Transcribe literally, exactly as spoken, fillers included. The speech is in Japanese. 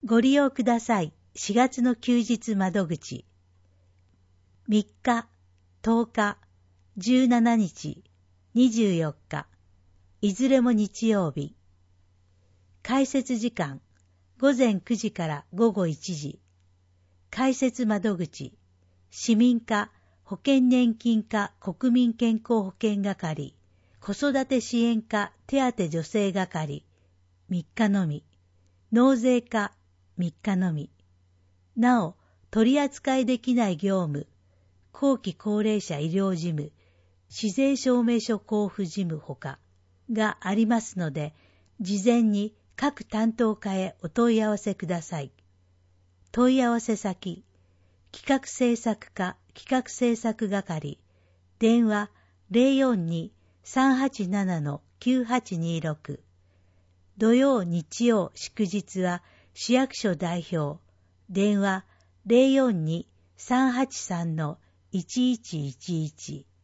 ご利用ください。しがつの休日窓口。みっか、とおか、じゅうしちにち、にじゅうよっか、いずれも日曜日。開設時間、ごぜんくじからごごいちじ。開設窓口、市民課、保険年金課国民健康保険係、子育て支援課手当助成係、みっかのみ。納税課、みっかのみ。なお、取り扱いできない業務、後期高齢者医療事務、市税証明書交付事務ほかがありますので、事前に各担当課へお問い合わせください。問い合わせ先、企画制作課企画制作係、電話 ゼロよんに さんはちなな きゅうはちにろく。土曜日曜祝日は市役所代表、電話 ゼロよんに さんはちさん いちいちいちいち。